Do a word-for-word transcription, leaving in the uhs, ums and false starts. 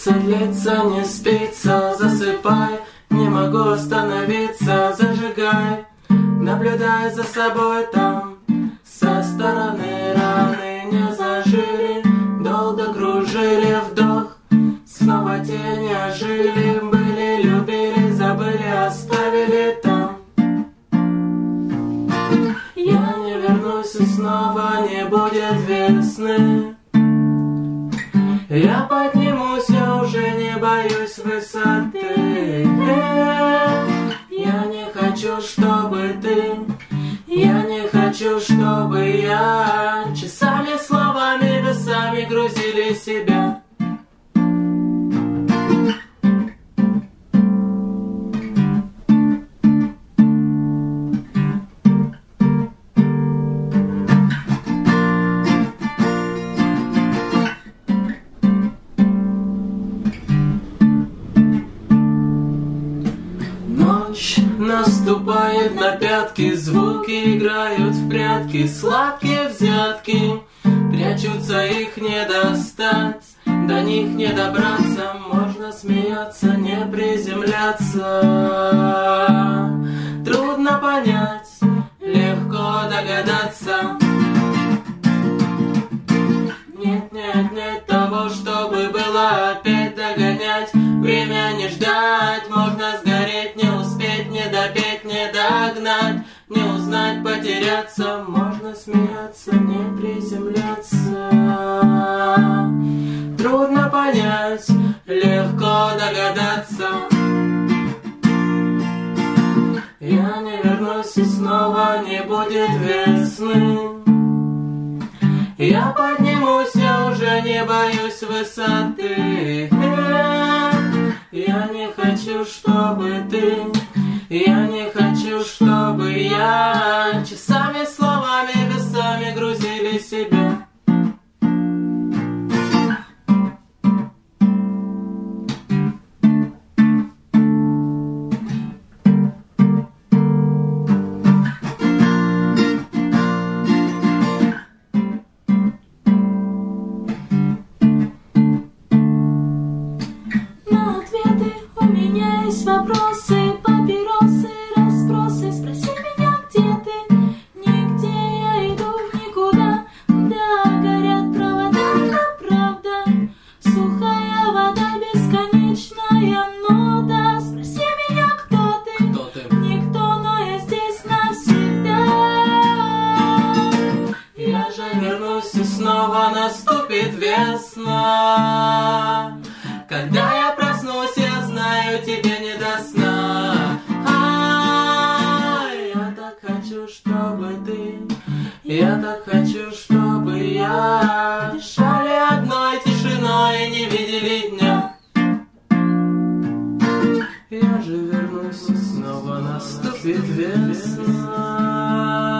длится, длится, не спится, засыпай, не могу остановиться, зажигай, наблюдай за собой там, со стороны раны не зажили, долго кружили вдох, снова тени ожили, были, любили, забыли, оставили там. Я не вернусь и снова не будет весны. Я поднимусь, я уже не боюсь высоты. Я не хочу, чтобы ты, я не хочу, чтобы я часами, словами, весами грузили себя. Ночь наступает на пятки, звуки играют в прятки, сладкие взятки, прячутся, их не достать, до них не добраться, можно смеяться, не приземляться. Трудно понять, легко догадаться. Нет, нет, нет того, чтобы было опять догонять, время не ждать, можно сгореть, не успеть, не допеть, не догнать, не узнать, потеряться, можно смеяться, не приземляться. Трудно понять, легко догадаться. Я не вернусь и снова не будет весны. Я поднимусь, я уже не боюсь высоты. Я не хочу, чтобы ты, я не хочу, чтобы я часами, словами, весами грузили себя. Вопросы, папиросы, расспросы, спроси меня, где ты? Нигде я иду в никуда, да горят провода, но правда, сухая вода, бесконечная нота. Спроси меня, кто ты? Кто ты? Никто, но я здесь навсегда. Я же вернусь и снова наступит весна. Когда я проснусь, я знаю, тебе не до сна. А, я так хочу, чтобы ты, я так хочу, чтобы я дышали одной тишиной и не видели дня. Я же вернусь и снова наступит весна.